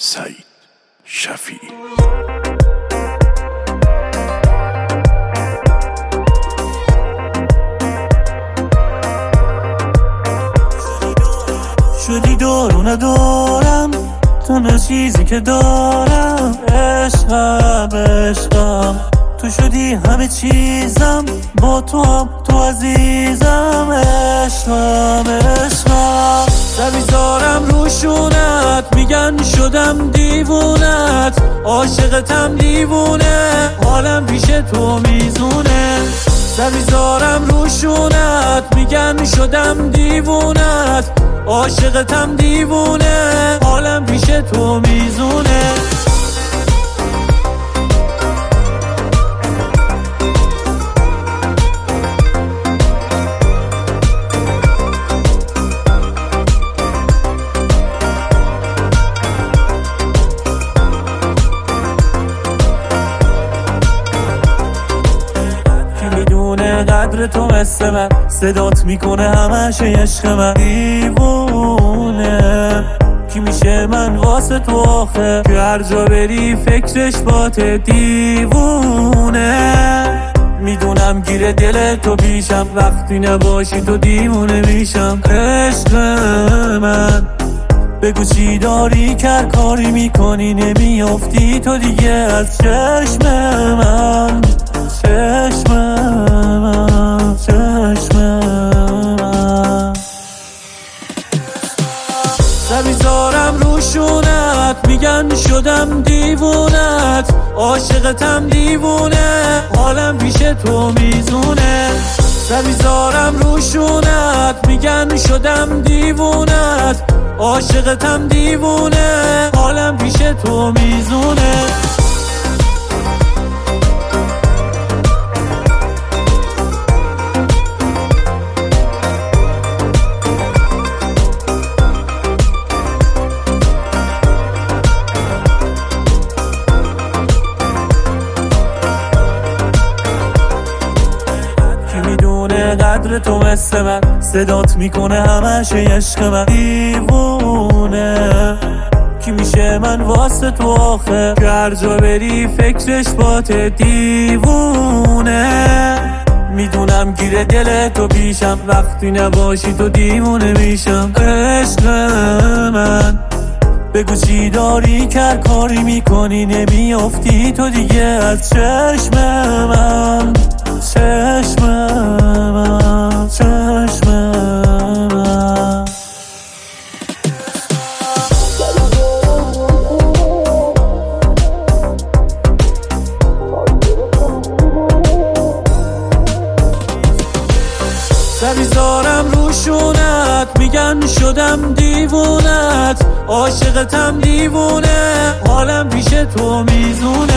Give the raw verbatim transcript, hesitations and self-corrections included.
سعید شفیعی. شدی دور و ندارم، تنها چیزی که دارم عشقم عشقم. تو شدی همه چیزم، با تو هم تو عزیزم. عشقم عشقم. سر روشونت میگن شدم دیوونت، عاشقتم دیوونه، حالم پیش تو میزونه. سر روشونت میگن شدم دیوونت، عاشقتم دیوونه، حالم پیش تو میزونه. قدر تو مثل من صدات میکنه همش عشق من. دیوونه کی میشه من واسه تو آخه، که هر جا بری فکرش باته. دیوونه میدونم گیره دل تو پیشم، وقتی نباشی تو دیوونه میشم. عشق من بگو چی داری، کر کاری میکنی نمیافتی تو دیگه از چشم من. چشم من چشم من. سر میذارم روشونت میگن شدم دیوونت، عاشقتم دیوونه، حالم پیش تو میزونه. سر میذارم روشونت میگن شدم دیوونت، عاشقتم دیوونه، حالم پیش تو میزونه. قدر تو مثل من صدات میکنه همش عشق من. دیوونه کی میشه من واسه تو آخه، که هر جا بری فکرش باته. دیوونه میدونم گیره دل تو پیشم، وقتی نباشی تو دیوونه میشم. عشق من بگو چی داری، کر کاری میکنی نمیافتی تو دیگه از چشم من. چشم من چشم من. سر میذارم روشونت میگن شدم دیوونت، عاشقتم دیوونه، حالم پیش تو میزونه.